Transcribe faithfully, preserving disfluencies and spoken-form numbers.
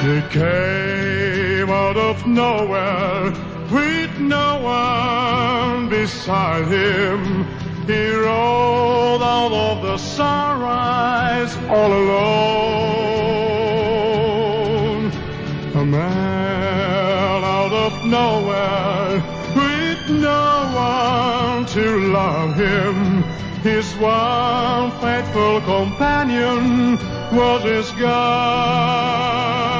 He came out of nowhere with no one beside him. He rode out of the sunrise all alone. A man out of nowhere with no one to love him. His one faithful companion was his God.